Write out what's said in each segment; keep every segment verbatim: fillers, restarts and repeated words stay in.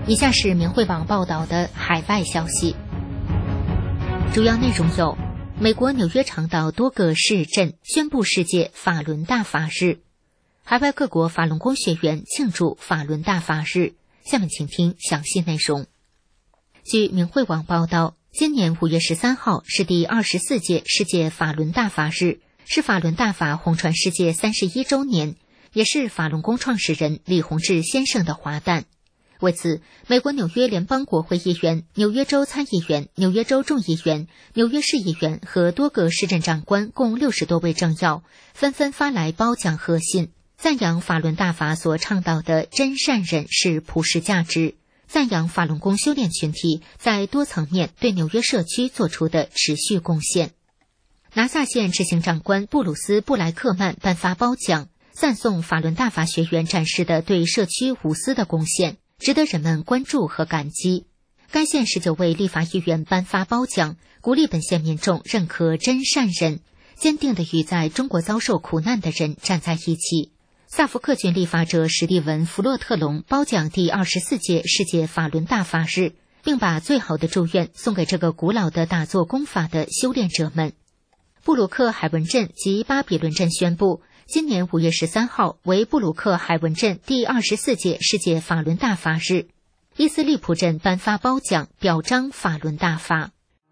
以下是明慧网报道的海外消息，主要内容有：美国纽约长岛多个市镇宣布世界法轮大法日，海外各国法轮功学员庆祝法轮大法日。下面请听详细内容。据明慧网报道，今年五月十三号是第二十四届世界法轮大法日，是法轮大法红传世界三十一周年，也是法轮功创始人李洪志先生的华诞。为此，美国纽约联邦国会议员、纽约州参议员、纽约州众议员、纽约市议员和多个市镇长官共六十多位政要纷纷发来褒奖贺信，赞扬法轮大法所倡导的真善忍是普世价值，赞扬法轮功修炼群体在多层面对纽约社区做出的持续贡献。拿萨县执行长官布鲁斯·布莱克曼颁发褒奖，赞颂法轮大法学员展示的对社区无私的贡献，值得人们关注和感激。该县十九位立法议员颁发褒奖，鼓励本县民众认可真善忍，坚定地与在中国遭受苦难的人站在一起。萨福克郡立法者史蒂文·弗洛特隆褒奖第二十四届世界法轮大法日，并把最好的祝愿送给这个古老的打坐功法的修炼者们。布鲁克海文镇及巴比伦镇宣布，今年五月十三号为布鲁克海文镇第二十四届世界法轮大法日。伊斯利普镇颁发褒奖，表彰法轮大法。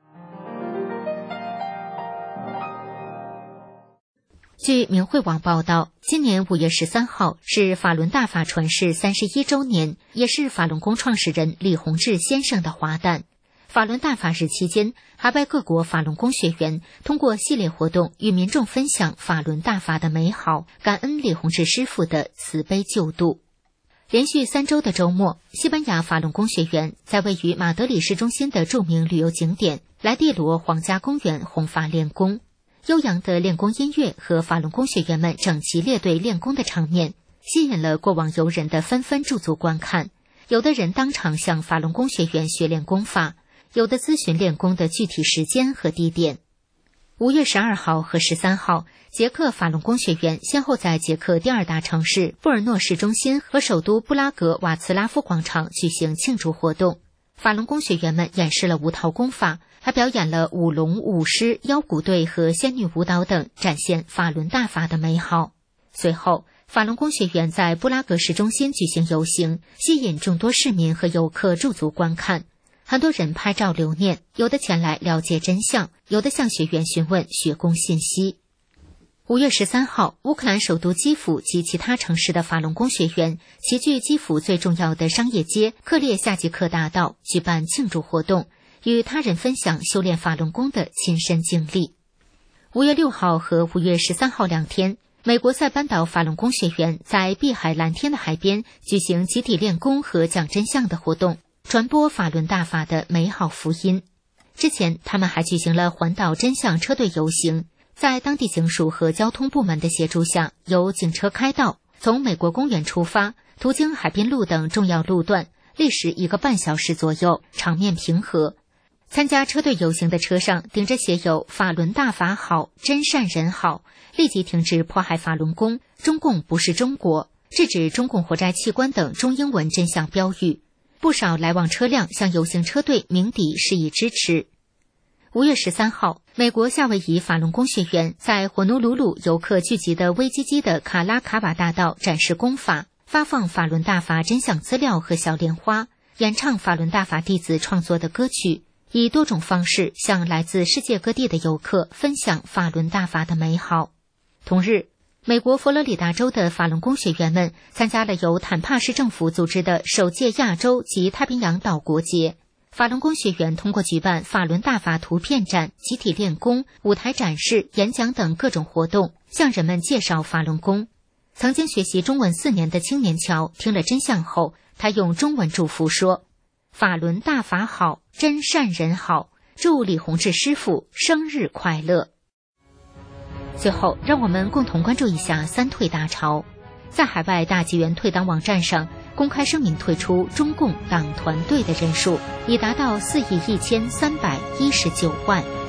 据明慧网报道，今年五月十三号是法轮大法传世三十一周年，也是法轮功创始人李洪志先生的华诞。法轮大法日期间，海外各国法轮功学员通过系列活动与民众分享法轮大法的美好，感恩李洪志师父的慈悲救度。连续三周的周末，西班牙法轮功学员在位于马德里市中心的著名旅游景点莱蒂罗皇家公园弘法练功。悠扬的练功音乐和法轮功学员们整齐列队练功的场面，吸引了过往游人的纷纷驻足观看。有的人当场向法轮功学员学练功法，有的咨询练功的具体时间和地点。五月十二号和十三号，捷克法轮功学员先后在捷克第二大城市布尔诺市中心和首都布拉格瓦茨拉夫广场举行庆祝活动。法轮功学员们演示了无套功法，还表演了舞龙、舞狮、腰鼓队和仙女舞蹈等，展现法轮大法的美好。随后，法轮功学员在布拉格市中心举行游行，吸引众多市民和游客驻足观看。很多人拍照留念，有的前来了解真相，有的向学员询问学功信息。五月十三号，乌克兰首都基辅及其他城市的法轮功学员齐聚基辅最重要的商业街克列夏季克大道，举办庆祝活动，与他人分享修炼法轮功的亲身经历。五月六号和五月十三号两天，美国塞班岛法轮功学员在碧海蓝天的海边举行集体练功和讲真相的活动，传播法轮大法的美好福音。之前，他们还举行了环岛真相车队游行，在当地警署和交通部门的协助下，由警车开道，从美国公园出发，途经海滨路等重要路段，历时一个半小时左右，场面平和。参加车队游行的车上顶着写有法轮大法好，真善人好，立即停止迫害法轮功，中共不是中国，制止中共活摘器官等中英文真相标语。不少来往车辆向游行车队鸣笛示意支持。五月十三号，美国夏威夷法轮功学员在火奴鲁鲁游客聚集的威基基的卡拉卡瓦大道展示功法，发放法轮大法真相资料和小莲花，演唱法轮大法弟子创作的歌曲，以多种方式向来自世界各地的游客分享法轮大法的美好。同日，美国佛罗里达州的法轮功学员们参加了由坦帕市政府组织的首届亚洲及太平洋岛国节。法轮功学员通过举办法轮大法图片展、集体练功、舞台展示、演讲等各种活动，向人们介绍法轮功。曾经学习中文四年的青年乔听了真相后，他用中文祝福说：法轮大法好，真善人好，祝李洪志师傅生日快乐。最后，让我们共同关注一下三退大潮。在海外大纪元退党网站上公开声明退出中共党团队的人数已达到四亿一千三百一十九万。